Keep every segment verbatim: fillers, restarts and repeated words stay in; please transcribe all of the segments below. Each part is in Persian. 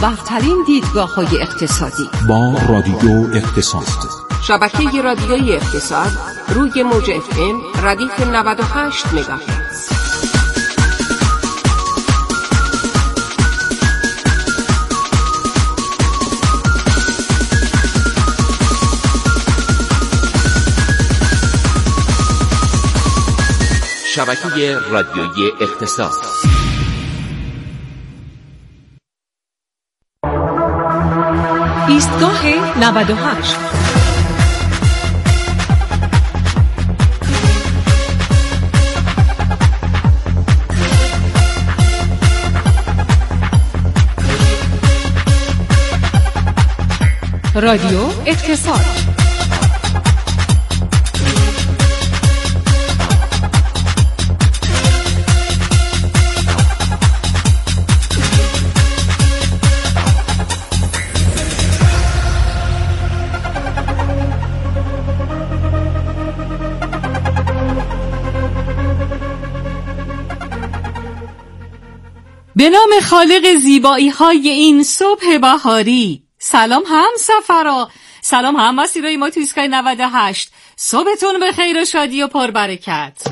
برترین دیدگاه‌های اقتصادی با رادیو اقتصاد. شبکه رادیویی اقتصاد روی موج اف ام ردیف نود و هشت مگاهرتز. شبکه رادیویی اقتصاد. ایستگاه نود و هشت. رادیو اقتصاد. به نام خالق زیبایی های این صبح بهاری. سلام هم سفرا، سلام هم مسیرای ما تو ایستگاه نود و هشت. صبحتون به خیر و شادی و پربرکت.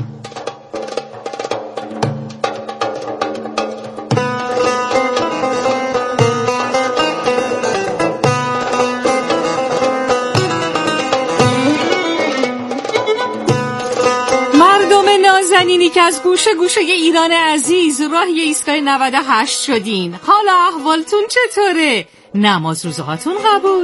نازنینی که از گوشه گوشه ایران عزیز راهی ایستگاه نود و هشت شدین، حالا احوالتون چطوره؟ نماز روزهاتون قبول؟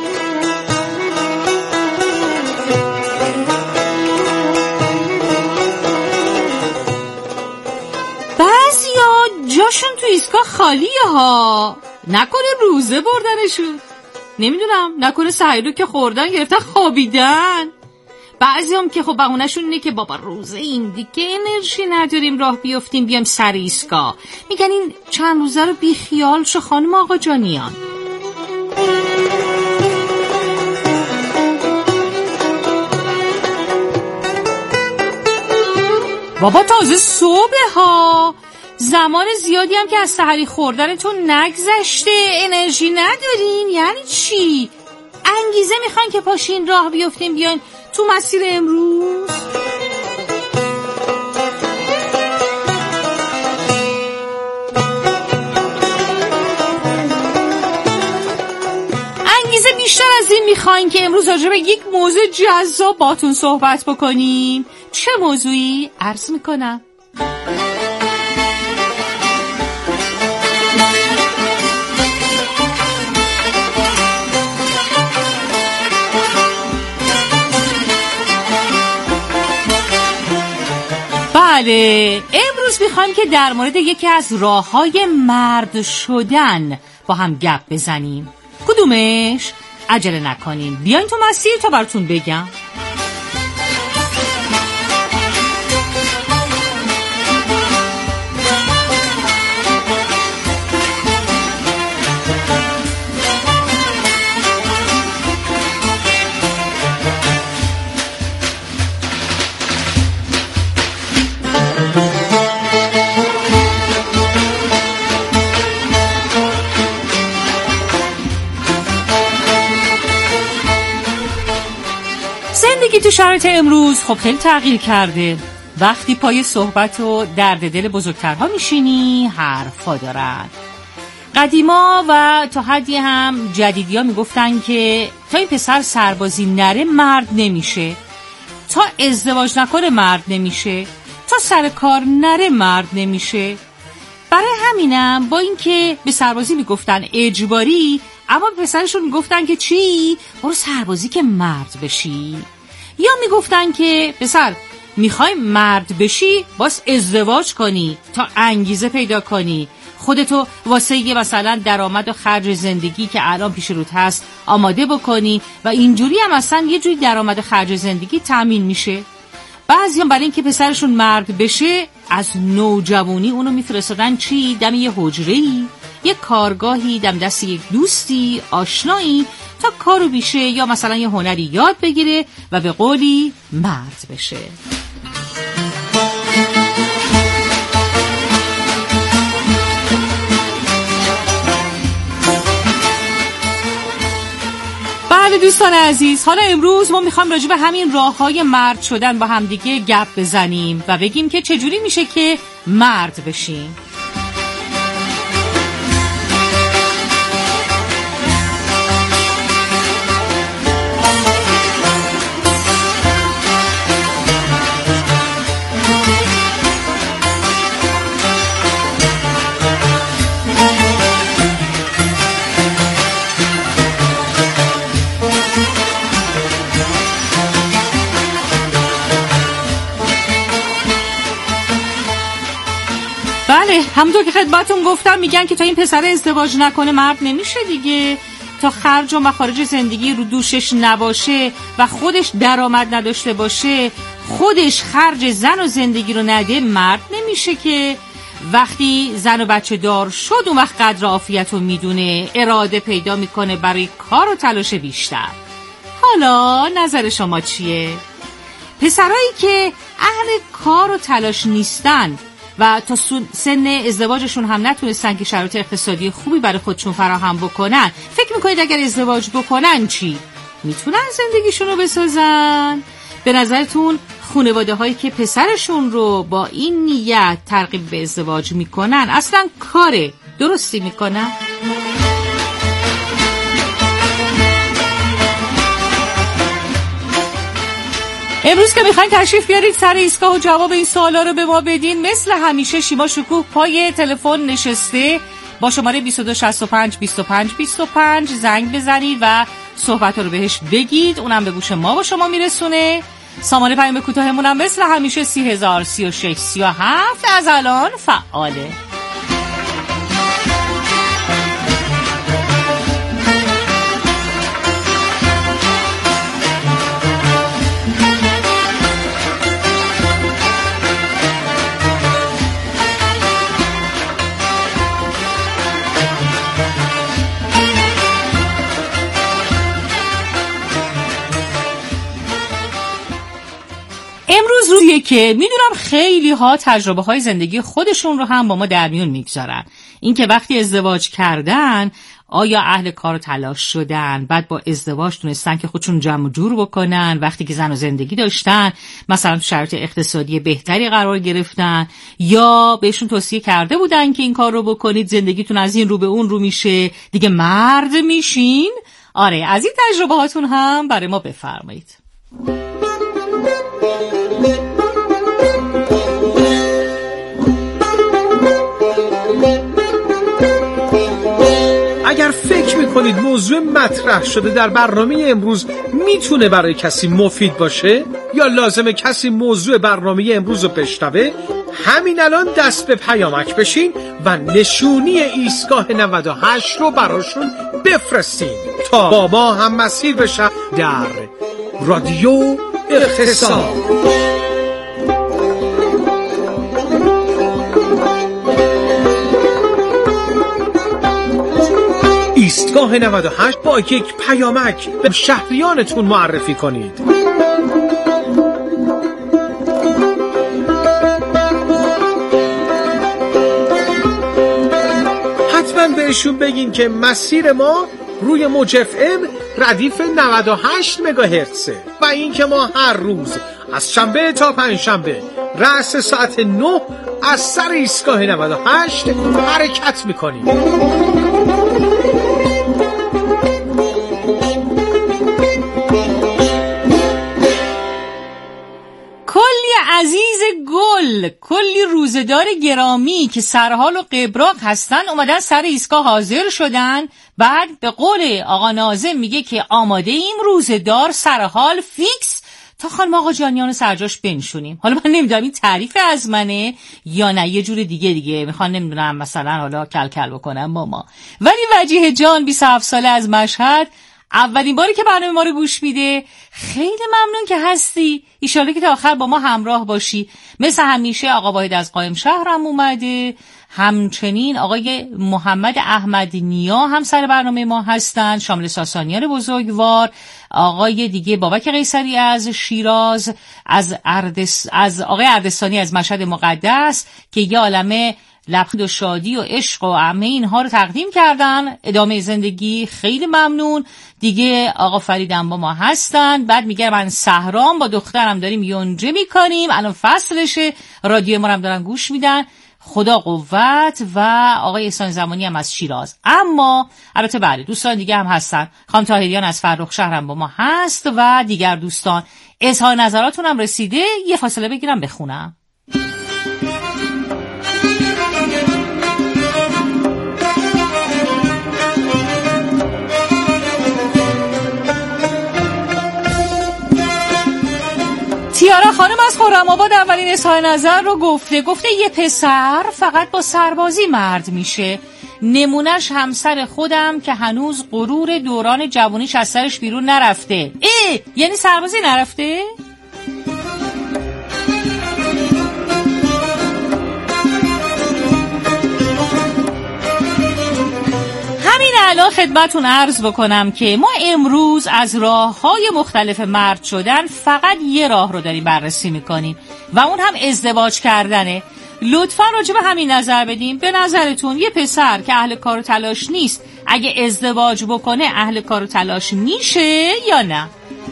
بعضیا جاشون تو ایستگاه خالیه ها، نکنه روزه بردنشون، نمیدونم نکنه سحری رو که خوردن گرفتن خوابیدن. بعضی هم که خب بهونه‌شون اینه که بابا روزه این دیگه انرژی نداریم راه بیافتیم بیام سر ایستگاه. میگن این چند روزه رو بی خیال شو خانم آقا جانیان. بابا تازه صبح ها، زمان زیادی هم که از سحری خوردنتون نگذشته، انرژی ندارین یعنی چی؟ انگیزه میخواین که پاشین راه بیافتیم بیاین تو مسیر امروز؟ انگیزه بیشتر از این میخواین که امروز راجع به یک موضوع جذاب باتون صحبت بکنیم. چه موضوعی؟ عرض میکنم. بله، امروز میخوایم که در مورد یکی از راه‌های مرد شدن با هم گپ بزنیم. کدومش؟ عجله نکنین، بیاین تو مسیر تا براتون بگم. زندگی تو شرایط امروز خب خیلی تغییر کرده. وقتی پای صحبت و درد دل بزرگترها میشینی حرفا دارن. قدیما و تا حدی هم جدیدیا میگفتن که تا این پسر سربازی نره مرد نمیشه، تا ازدواج نکنه مرد نمیشه، تا سر کار نره مرد نمیشه. برای همینم با اینکه به سربازی میگفتن اجباری، اما به پسرشون میگفتن که چی؟ برو سربازی که مرد بشی. یا میگفتن که پسر میخوای مرد بشی باز ازدواج کنی تا انگیزه پیدا کنی، خودتو واسه یه مثلا درآمد و خرج زندگی که الان پیش روت هست آماده بکنی و اینجوری هم اصلا یه جوری درآمد و خرج زندگی تامین میشه. بعضی هم برای اینکه پسرشون مرد بشه از نوجوانی اونو میفرستادن چی؟ دم یه حجره‌ای، یه کارگاهی، دم دست یک دوستی آشنایی تا کارو بیشه یا مثلا یه هنری یاد بگیره و به قولی مرد بشه. بله دوستان عزیز، حالا امروز ما میخوایم راجع به همین راه‌های مرد شدن با همدیگه گپ بزنیم و بگیم که چجوری میشه که مرد بشیم. بله، همونطور که خدمتون گفتم میگن که تا این پسر ازدواج نکنه مرد نمیشه دیگه. تا خرج و مخارج زندگی رو دوشش نباشه و خودش درآمد نداشته باشه، خودش خرج زن و زندگی رو نده، مرد نمیشه که. وقتی زن و بچه دار شد اون وقت قدر عافیت رو میدونه، اراده پیدا میکنه برای کار و تلاش بیشتر. حالا نظر شما چیه؟ پسرایی که اهل کار و تلاش نیستن و تا سن ازدواجشون هم نتونستن که شرایط اقتصادی خوبی برای خودشون فراهم بکنن، فکر میکنید اگر ازدواج بکنن چی؟ میتونن زندگیشون رو بسازن؟ به نظرتون خانواده هایی که پسرشون رو با این نیت ترغیب به ازدواج میکنن اصلا کار درستی میکنن؟ امروز که میخواین تشریف بیارید سر ایستگاه و جواب این سوالا رو به ما بدین، مثل همیشه شیما شکوه پای تلفن نشسته، با شماره بیست و دو شصت و پنج بیست و پنج بیست و پنج زنگ بزنید و صحبت رو بهش بگید، اونم به گوش ما با شما میرسونه. سامانه پیام کوتاهمون هم مثل همیشه سی هزار سی و شش سی و هفت از الان فعاله. امروز روزیه که میدونم خیلی ها تجربه های زندگی خودشون رو هم با ما در میون میگذارن. این که وقتی ازدواج کردن آیا اهل کار و تلاش شدن، بعد با ازدواج تونستن که خودشون جمع جور بکنن، وقتی که زن و زندگی داشتن مثلا تو شرایط اقتصادی بهتری قرار گرفتن، یا بهشون توصیه کرده بودن که این کار رو بکنید زندگیتون از این رو به اون رو میشه، دیگه مرد میشین. آره، از این تجربه هاتون هم برای ما بفرمایید. اگر فکر میکنید موضوع مطرح شده در برنامه امروز میتونه برای کسی مفید باشه یا لازمه کسی موضوع برنامه امروز رو بشنوه، همین الان دست به پیامک بشین و نشونی ایستگاه نود و هشت رو براشون بفرستین تا با ما هم مسیر بشن در رادیو اقتصاد. ایستگاه نود و هشت با یک پیامک به شهریانتون معرفی کنید. حتما بهشون بگین که مسیر ما روی موج اف ام ردیف نود و هشت مگاهرتزه و این که ما هر روز از شنبه تا پنجشنبه رأس ساعت نه از سر ایستگاه نود و هشت حرکت میکنیم. عزیز گل، کلی روزدار گرامی که سرحال و قبراق هستن اومدن سر ایستگاه حاضر شدن. بعد به قول آقا ناظم میگه که آماده ایم روزدار سرحال فیکس تا خانم آقا جانیان سرجاش بنشونیم. حالا من نمیدونم این تعریف از منه یا نه یه جور دیگه دیگه میخوان نمیدونم مثلا حالا کل کل بکنم با ما. ولی وجیه جان بیست و هفت ساله از مشهد اولین باری که برنامه ما رو گوش میده، خیلی ممنون که هستی. ایشالا که تا آخر با ما همراه باشی. مثل همیشه آقا واحد از قائم شهر هم اومده، همچنین آقای محمد احمد نیا هم سر برنامه ما هستن، شامل ساسانیان بزرگوار، آقای دیگه بابک قیصری از شیراز، از اردس از آقای اردستانی از مشهد مقدس که یه عالمه لبخند و شادی و عشق و همه اینها رو تقدیم کردن. ادامه زندگی خیلی ممنون دیگه. آقا فریدم با ما هستن. بعد میگه من سهرام با دخترم داریم یونجه میکنیم، الان فصلشه، رادیو ما هم دارن گوش میدن. خدا قوت. و آقای احسان زمانی هم از شیراز. اما البته بله دوستان دیگه هم هستن. خانم طاهریان از فرخ شهر هم با ما هست و دیگر دوستان. اظهار نظراتون هم رسیده، یه فاصله بگیرم بخونم. تیارا خانم از خرم‌آباد اولین اظهار نظر رو گفته. گفته یه پسر فقط با سربازی مرد میشه. نمونش همسر خودم که هنوز غرور دوران جوانیش از سرش بیرون نرفته. ای یعنی سربازی نرفته؟ الان خدمتون عرض بکنم که ما امروز از راه‌های مختلف مرد شدن فقط یه راه رو داریم بررسی میکنیم و اون هم ازدواج کردنه. لطفاً راجع به همین نظر بدیم. به نظرتون یه پسر که اهل کار و تلاش نیست اگه ازدواج بکنه اهل کار و تلاش میشه یا نه؟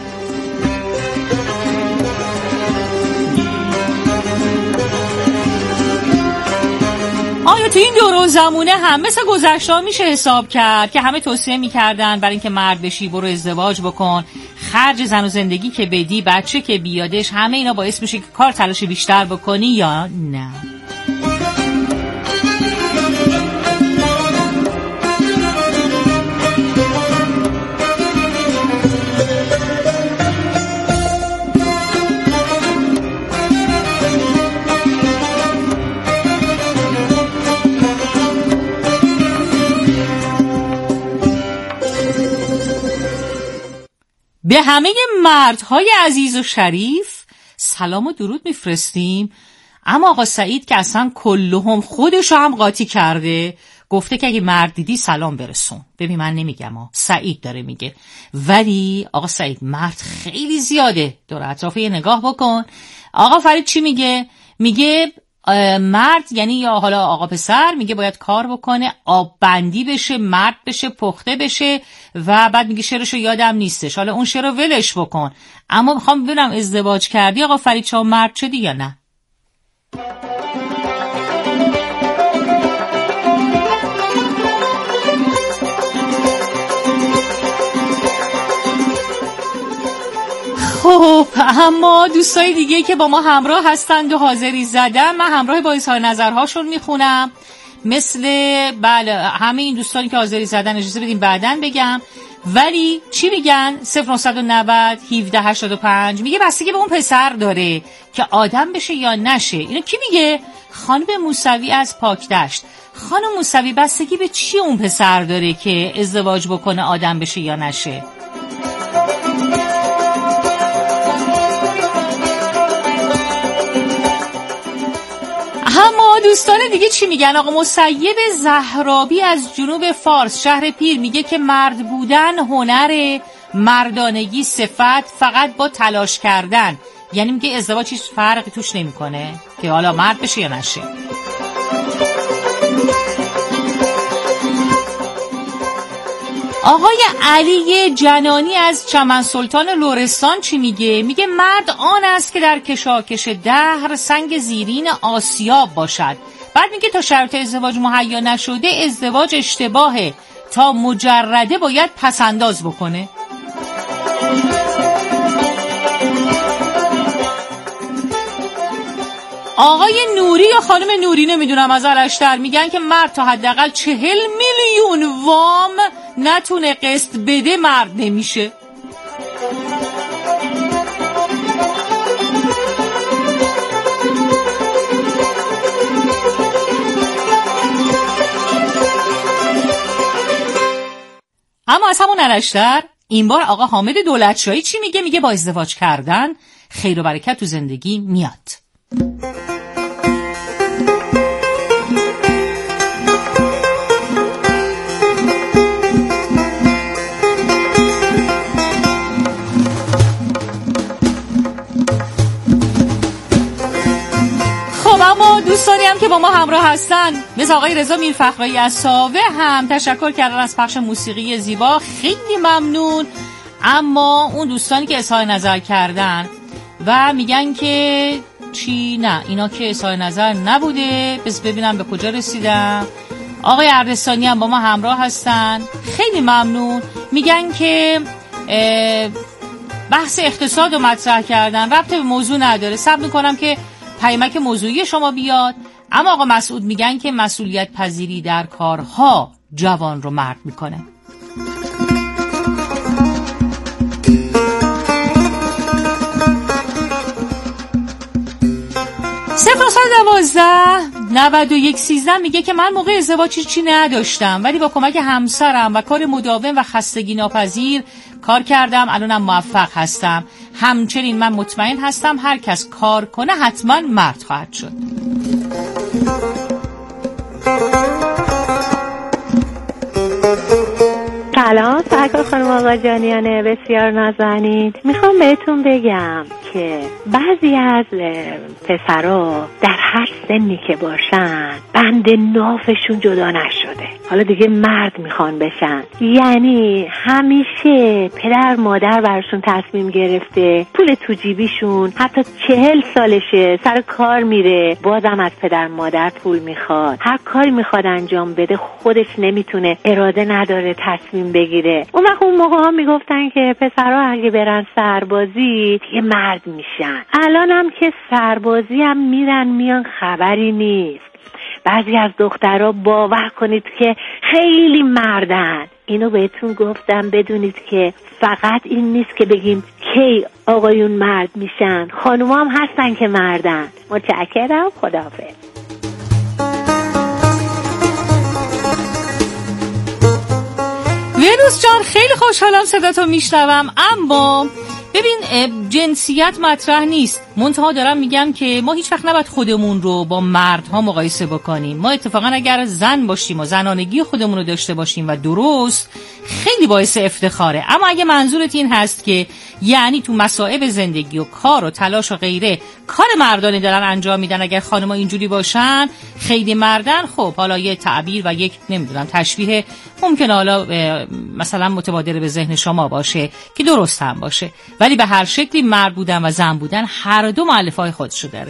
آیا تو این دوران زمونه هم مثل گذشته میشه حساب کرد که همه توصیه میکردن برای اینکه مرد بشی برو ازدواج بکن، خرج زن و زندگی که بدی، بچه که بیادش، همه اینا باعث میشه که کار تلاش بیشتر بکنی یا نه؟ به همه مردهای عزیز و شریف سلام و درود میفرستیم. اما آقا سعید که اصلا کلهم خودشو هم قاطی کرده، گفته که اگه مرد دیدی سلام برسون. ببین من نمیگم ها، سعید داره میگه. ولی آقا سعید مرد خیلی زیاده، دور اطراف یه نگاه بکن. آقا فرید چی میگه؟ میگه مرد یعنی یا حالا آقا پسر میگه باید کار بکنه، آب بندی بشه، مرد بشه، پخته بشه. و بعد میگه شعرشو یادم نیستش، حالا اون شعر رو ولش بکن. اما میخوام ببینم ازدواج کردی آقا فرید چا مرد شدی یا نه؟ خب اما دوستای دیگه که با ما همراه هستند و حاضری زدن، من همراه با اظهار نظرهاشون میخونم. مثل بله همه این دوستانی که حاضری زدن اجازه بدیم بعدن بگم. ولی چی میگن؟ صفر نه نه صفر هفده هشتاد و پنج میگه بستگی به اون پسر داره که آدم بشه یا نشه. اینو کی میگه؟ خانم موسوی از پاکدشت. خانم موسوی بستگی به چی اون پسر داره که ازدواج بکنه آدم بشه یا نشه؟ اما دوستان دیگه چی میگن؟ آقا مسیب زهرابی از جنوب فارس شهر پیر میگه که مرد بودن هنر، مردانگی صفت، فقط با تلاش کردن. یعنی میگه ازدواج هیچ فرقی توش نمیکنه که حالا مرد بشه یا نشه. آقای علی جنانی از چمن سلطان لرستان چی میگه؟ میگه مرد آن است که در کشاکش دهر سنگ زیرین آسیاب باشد. بعد میگه تا شرط ازدواج مهیا نشده ازدواج اشتباهه، تا مجرده باید پسنداز بکنه. آقای نوری یا خانم نوری نمیدونم از الشتر میگن که مرد تا حداقل چهل میلیون وام نتونه قسط بده مرد نمیشه. اما از همون الشتر این بار آقا حامد دولتشاهی چی میگه؟ میگه با ازدواج کردن خیر و برکت تو زندگی میاد. اما دوستانی هم که با با ما همراه هستن. مثل آقای رضا میرفخرایی از ساوه هم تشکر کردن از پخش موسیقی زیبا، خیلی ممنون. اما اون دوستانی که اظهار نظر کردن و میگن که چی، نه اینا که اظهار نظر نبوده، بس ببینم به کجا رسیدم. آقای اردستانی هم با ما همراه هستن، خیلی ممنون. میگن که بحث اقتصاد رو مطرح کردن، ربط به موضوع نداره، صبر میکنم که پیامک موضوعی شما بیاد. اما آقا مسعود میگن که مسئولیت پذیری در کارها جوان رو مرد میکنه. صفر دوازده نود و یک سیزده میگه که من موقع ازدواج چی نداشتم، ولی با کمک همسرم و کار مداوم و خستگی ناپذیر کار کردم، الانم موفق هستم. همچنین من مطمئن هستم هر کس کار کنه حتما مرد خواهد شد. سلام، سرکار خانم آقا جانیانه بسیار نازنین. میخوام بهتون بگم که بعضی از پسرها در هر سنی که باشن بند نافشون جدا نشده، حالا دیگه مرد میخوان بشن. یعنی همیشه پدر مادر براشون تصمیم گرفته، پول تو جیبیشون، حتی چهل سالشه سر کار میره بازم از پدر مادر پول میخواد. هر کاری میخواد انجام بده خودش نمیتونه، اراده نداره تصمیم بگیره. اون وقت اون موقع ها میگفتن که پسرها اگه برن سربازی دیگه مرد میشن. الان هم که سربازی هم میرن میان خبری نیست. بعضی از دخترها باور کنید که خیلی مردن. اینو بهتون گفتم بدونید که فقط این نیست که بگیم کی آقایون مرد میشن، خانوما هم هستن که مردن. متشکرم، خداحافظ. وینوس جان خیلی خوشحالم صداتو میشنوم، اما ببین جنسیت مطرح نیست. منتها دارم میگم که ما هیچ وقت نباید خودمون رو با مردها مقایسه بکنیم. ما اتفاقا اگر زن باشیم و زنانگی خودمون رو داشته باشیم و درست، خیلی باعث افتخاره. اما اگه منظورت این هست که یعنی تو مصائب زندگی و کار و تلاش و غیره کار مردانی دارن انجام میدن، اگر خانم‌ها اینجوری باشن خیلی مردن، خب حالا یه تعبیر و یک نمیدونم تشبیه ممکنه حالا مثلا متبادر به ذهن شما باشه که درست هم باشه، ولی به هر شکلی مرد بودن و زن بودن هر دو مؤلفه‌های خودشو داره.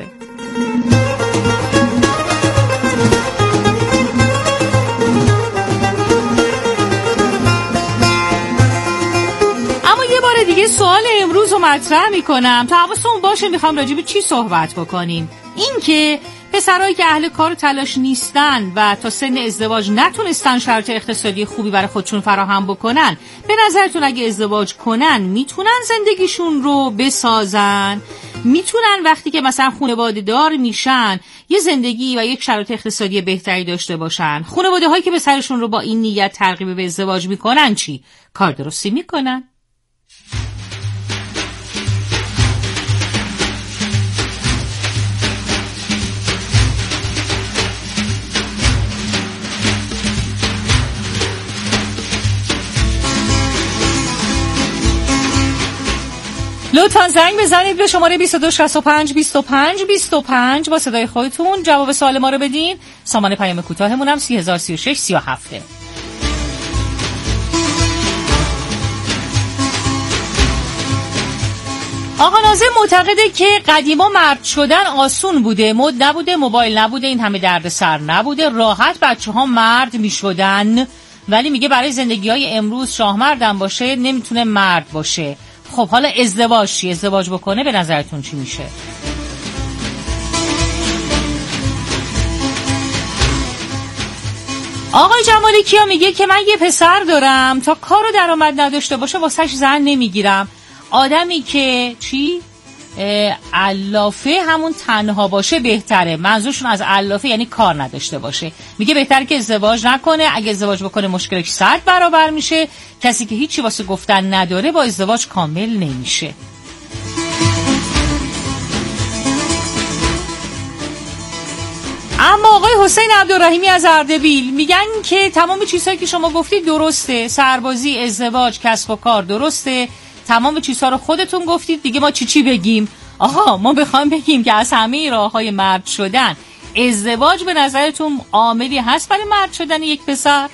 دیگه سوال امروز رو مطرح میکنم تا حواستون باشه میخوام راجع به چی صحبت بکنیم. این که پسرایی که اهل کار و تلاش نیستن و تا سن ازدواج نتونستن شرط اقتصادی خوبی برای خودشون فراهم بکنن، به نظرتون اگه ازدواج کنن میتونن زندگیشون رو بسازن؟ میتونن وقتی که مثلا خانواده دار میشن یه زندگی و یک شرایط اقتصادی بهتری داشته باشن؟ خانواده هایی که پسرشون رو با این نیت ترغیب به ازدواج میکنن چی؟ کار درستی میکنن؟ لطفاً زنگ بزنید به شماره بیست و دو شصت و پنج بیست و پنج بیست و پنج با صدای خودتون جواب سوال ما رو بدین. سامان پیام کوتاهمون هم سی هزار سی و شش سی و هفت. آقا ناظم معتقده که قدیما مرد شدن آسون بوده، مد نبوده، موبایل نبوده، این همه درد سر نبوده، راحت بچه ها مرد می شدن، ولی میگه برای زندگی های امروز شاهمردم باشه نمیتونه مرد باشه. خب حالا ازدواج چی؟ ازدواج بکنه به نظرتون چی میشه؟ آقای جمالی کیا میگه که من یه پسر دارم، تا کار و درآمد نداشته باشه واسش زن نمیگیرم. آدمی که چی؟ علافه همون تنها باشه بهتره. منظورشون از علافه یعنی کار نداشته باشه. میگه بهتره که ازدواج نکنه، اگه ازدواج بکنه مشکلش صد برابر میشه. کسی که هیچی واسه گفتن نداره با ازدواج کامل نمیشه. اما آقای حسین عبدالرحیمی از اردبیل میگن که تمام چیزهایی که شما گفتید درسته، سربازی، ازدواج، کسب و کار درسته، تمام چیزها رو خودتون گفتید، دیگه ما چی چی بگیم؟ آها ما بخوایم بگیم که از همه راه‌های مرد شدن ازدواج به نظرتون عاملی هست برای مرد شدن یک پسر؟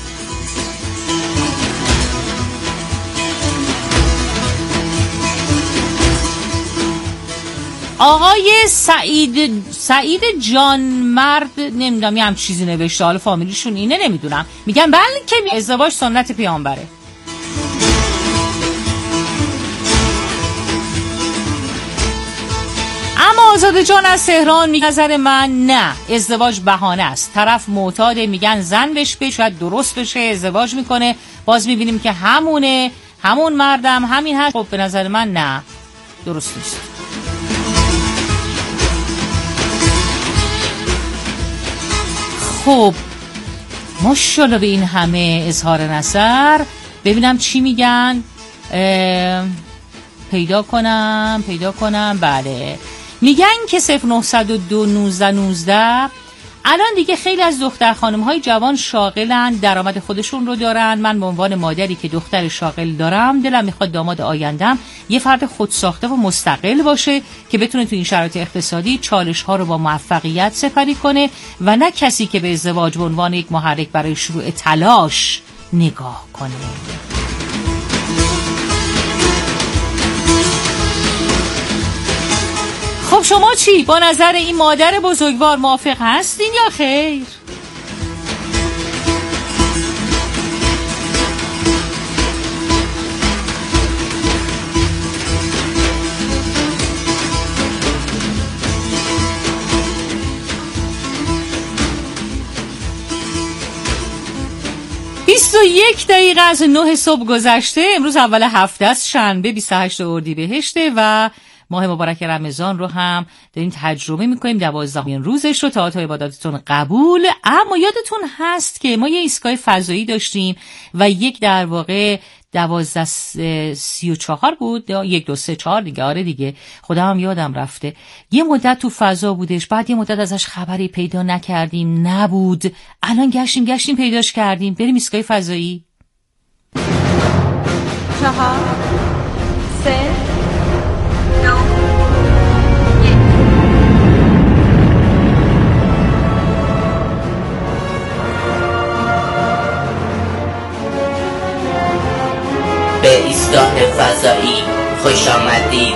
آقای سعید سعید جان مرد نمیدونم یه هم چیزی نوشته، حالا فامیلیشون اینه نمیدونم، میگن بلکه ازدواج سنت پیامبره. اما آزاده جان از تهران میگه نظر من نه، ازدواج بهانه است، طرف معتاده، میگن زن بهش به شاید درست بشه ازدواج میکنه، باز میبینیم که همونه همون مردم همین هست. خب به نظر من نه، درست نیست. خب ماشاءالله به این همه اظهار نظر، ببینم چی میگن. پیدا کنم پیدا کنم بله، میگن که صفر نهصد و دو نوزده نوزده الان دیگه خیلی از دختر خانم های جوان شاغلن، درآمد خودشون رو دارن. من به عنوان مادری که دختر شاغل دارم دلم میخواد داماد آیندم یه فرد خودساخته و مستقل باشه که بتونه تو این شرایط اقتصادی چالش ها رو با موفقیت سپری کنه و نه کسی که به ازدواج به عنوان یک محرک برای شروع تلاش نگاه کنه. خب شما چی؟ با نظر این مادر بزرگوار موافق هستین یا خیر؟ بیست و یک دقیقه از نه صبح گذشته. امروز اول هفته است، شنبه بیست و هشت اردیبهشته و ماه مبارک رمضان رو هم داریم تجربه میکنیم، دوازدهمین روزش رو. طاعات و عباداتتون قبول. اما یادتون هست که ما یه ایستگاه فضایی داشتیم و یک در واقع دوازده سی و چهار بود، یک دو سه چهار دیگه، آره دیگه خدا هم یادم رفته. یه مدت تو فضا بودش، بعد یه مدت ازش خبری پیدا نکردیم، نبود. الان گشتیم گشتیم پیداش کردیم. بریم ایستگاه فضایی. چهار سه به ایستگاه فضایی خوش آمدید.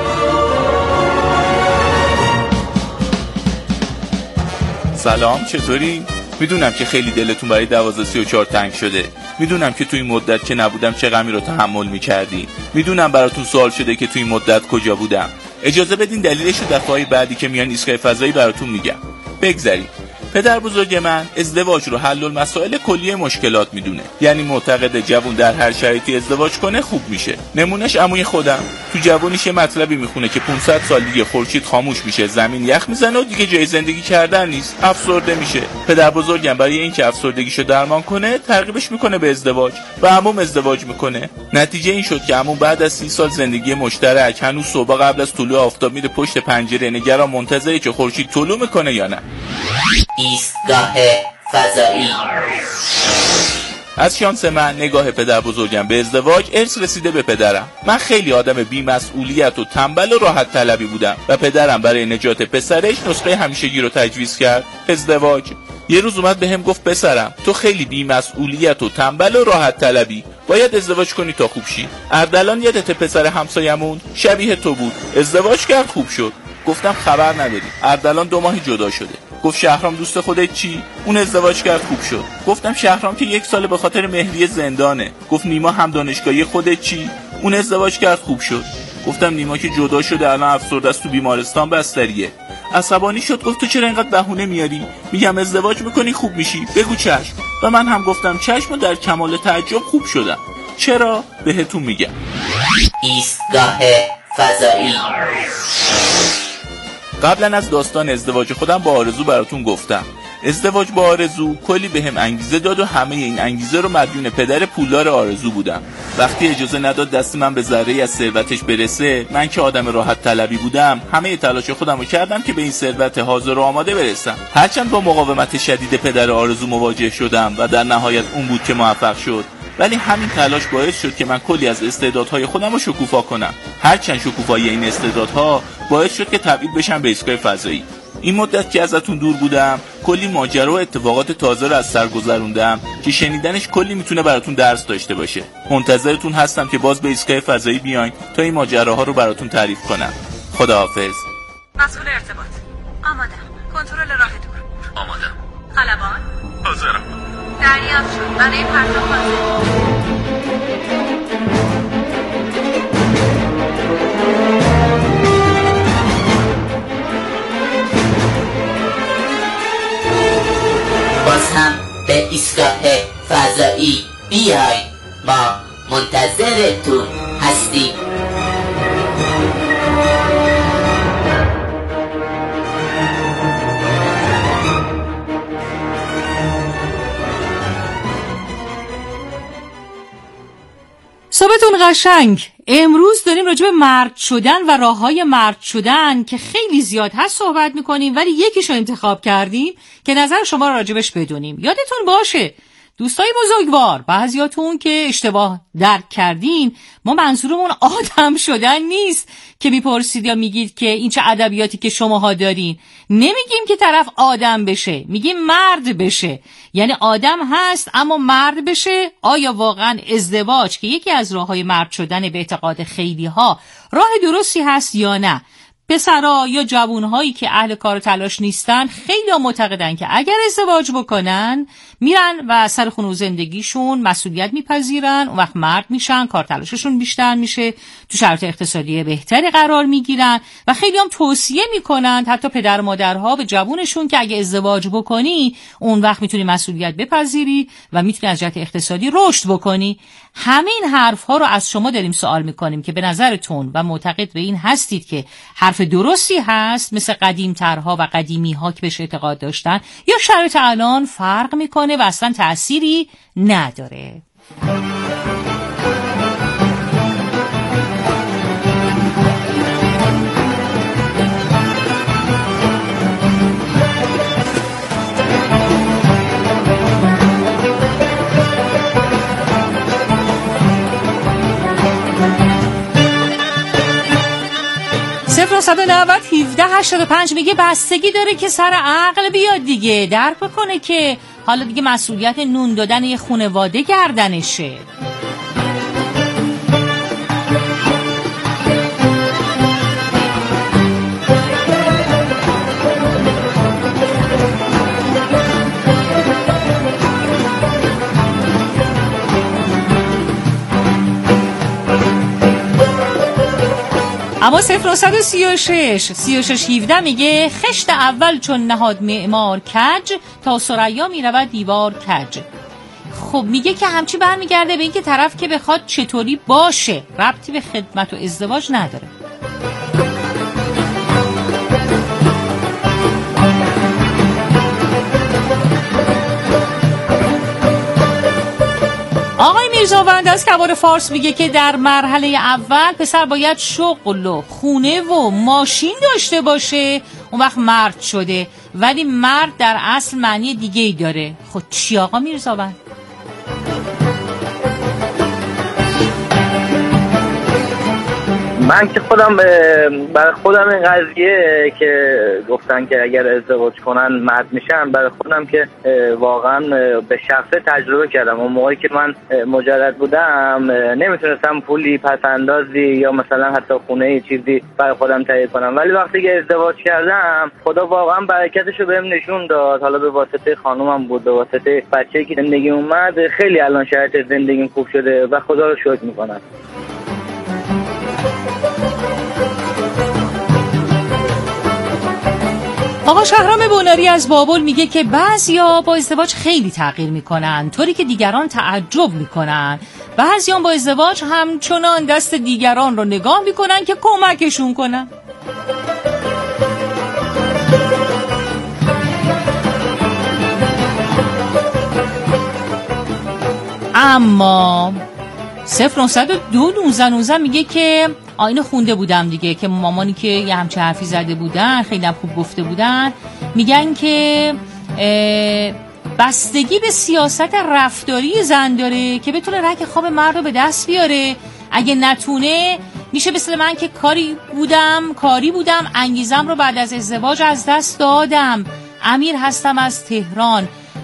سلام، چطوری؟ میدونم که خیلی دلتون برای دوازده سی و چهار تنگ شده. میدونم که توی این مدت که نبودم چه غمی رو تحمل میکردی. میدونم براتون سوال شده که توی این مدت کجا بودم. اجازه بدین دلیلش رو دفعه بعدی که میان ایستگاه فضایی براتون میگم. بگذارید. پدر بزرگ من ازدواج رو حل المسائل کلی مشکلات میدونه، یعنی معتقد جوون در هر شرایطی ازدواج کنه خوب میشه. نمونش عموی خودم تو جوونیش یه مطلبی میخونه که پانصد سال دیگه خورشید خاموش میشه، زمین یخ میزنه و دیگه جای زندگی کردن نیست، افسرده میشه. پدر بزرگم برای اینکه افسردگیشو درمان کنه ترغیبش میکنه به ازدواج و عموم ازدواج میکنه. نتیجه این شد که عموم بعد از سی سال زندگی مشترک هنوز صبح قبل از طلوع آفتاب میره پشت پنجره نگران منتظره که خورشید طلوع میکنه یا نه. ایستگاه فضایی. از شانس من نگاه پدر بزرگم به ازدواج ارث رسیده به پدرم. من خیلی آدم بی‌مسئولیت و تنبل و راحت طلبی بودم و پدرم برای نجات پسرش نسخه همیشگی رو تجویز کرد، ازدواج. یه روز اومد بهم گفت پسرم تو خیلی بی‌مسئولیت و تنبل و راحت طلبی، باید ازدواج کنی تا خوب شی. اردلان یادت پسر همسایمون شبیه تو بود، ازدواج کرد خوب شد. گفتم خبر نداری. اردلان دو ماهی جدا شده. گفت شهرام دوست خودت چی؟ اون ازدواج کرد خوب شد. گفتم شهرام که یک سال به خاطر مهریه زندانه. گفت نیما هم دانشگاهی خودت چی؟ اون ازدواج کرد خوب شد. گفتم نیما که جدا شده الان افسرده است تو بیمارستان بستریه. عصبانی شد، گفت تو چرا اینقدر بهونه میاری؟ میگم ازدواج میکنی خوب میشی، بگو چشم. و من هم گفتم چشم و در کمال تعجب خوب شدم. چرا؟ بهتون میگم. ایستگاه فضایی. قبلا از داستان ازدواج خودم با آرزو براتون گفتم. ازدواج با آرزو کلی بهم انگیزه داد و همه این انگیزه رو مدیون پدر پولدار آرزو بودم. وقتی اجازه نداد دست من به ذره‌ای از ثروتش برسه، من که آدم راحت طلبی بودم همه تلاش خودم رو کردم که به این ثروت حاضر و آماده برسم. هرچند با مقاومت شدید پدر آرزو مواجه شدم و در نهایت اون بود که موفق شد، ولی همین تلاش باعث شد که من کلی از استعدادهای خودم رو شکوفا کنم. هرچند شکوفایی این استعدادها باعث شد که تبعید بشم به ایستگاه فضایی. این مدت که ازتون دور بودم کلی ماجرا و اتفاقات تازه رو از سر گذروندم که شنیدنش کلی میتونه براتون درس داشته باشه. منتظرتون هستم که باز به ایستگاه فضایی بیاین تا این ماجراها رو براتون تعریف کنم. خداحافظ. مسئول ارتباط آمادم. کنترل راه دور آمادم. خلبان حاضرم. دریافت شد. برای پرتاب حاضر. باز هم به ایستگاه فضایی بیای، ما منتظرتون هستیم. صبحتون قشنگ. امروز داریم راجع به مرد شدن و راههای مرد شدن که خیلی زیاد هست صحبت میکنیم، ولی یکیشو انتخاب کردیم که نظر شما رو راجبش بدونیم. یادتون باشه دوستای بزرگوار، بعضیاتون که اشتباه درک کردین، ما منظورمون آدم شدن نیست که میپرسید یا میگید که این چه ادبیاتی که شماها دارین. نمیگیم که طرف آدم بشه، میگیم مرد بشه. یعنی آدم هست اما مرد بشه. آیا واقعا ازدواج که یکی از راههای مرد شدن به اعتقاد خیلی ها راه درستی هست یا نه؟ پسرا یا جوانهایی که اهل کار و تلاش نیستن خیلی ها معتقدن که اگر ازدواج بکنن میرن و سر خونه و زندگیشون مسئولیت میپذیرن، اون وقت مرد میشن، کار تلاششون بیشتر میشه، تو شرایط اقتصادی بهتری قرار میگیرن و خیلی هم توصیه میکنن حتی پدر و مادرها به جوونشون که اگه ازدواج بکنی اون وقت میتونی مسئولیت بپذیری و میتونی از جهت اقتصادی رشد بکنی. همین حرف ها رو از شما داریم سوال میکنیم که به نظرتون و معتقد به این هستید که حرف درستی هست مثل قدیمترها و قدیمی ها که بهش اعتقاد داشتن، یا شرایط الان فرق میکنه و اصلا تأثیری نداره؟ صفر نه نه هفده هشتاد و پنج میگه بستگی داره که سر عقل بیاد دیگه، درک بکنه که حالا دیگه مسئولیت نون دادن یه خانواده گردنشه. اما صفر نه سی و شش سی و شش هفده میگه خشت اول چون نهاد معمار کج، تا ثریا میرود دیوار کج. خب میگه که همچی برمیگرده به این که طرف که بخواد چطوری باشه، ربطی به خدمت و ازدواج نداره. آقای میرزاوند از کبار فارس میگه که در مرحله اول پسر باید شغل و خونه و ماشین داشته باشه، اون وقت مرد شده. ولی مرد در اصل معنی دیگه ای داره. خب چی آقا میرزاوند؟ من که خودم برای خودم این قضیه که گفتن که اگر ازدواج کنن مرد میشن، برای خودم که واقعا به شخصه تجربه کردم. اون موقعی که من مجرد بودم نمیتونستم پولی پس اندازی یا مثلا حتی خونه چیزی برای خودم تهیه کنم، ولی وقتی که ازدواج کردم خدا واقعا برکتشو بهم نشون داد. حالا به واسطه خانومم بود، به واسطه بچه‌ای که زندگی اومد، خیلی الان شرایط زندگیم خوب شده و خدا رو شکر میکنم. آقا شهرام بوناری از بابل میگه که بعضیا با ازدواج خیلی تغییر میکنن، طوری که دیگران تعجب میکنن. بعضیان با ازدواج همچنان دست دیگران رو نگاه میکنن که کمکشون کنن. اما صفر نه دو نوزده نوزده میگه که آینه خونده بودم دیگه که مامانی که یه همچه حرفی زده بودن، خیلی هم خوب گفته بودن، میگن که بستگی به سیاست رفتاری زن داره که بتونه رگ خواب مرد رو به دست بیاره. اگه نتونه میشه مثل من که کاری بودم کاری بودم انگیزم رو بعد از ازدواج از دست دادم. امیر هستم از تهران.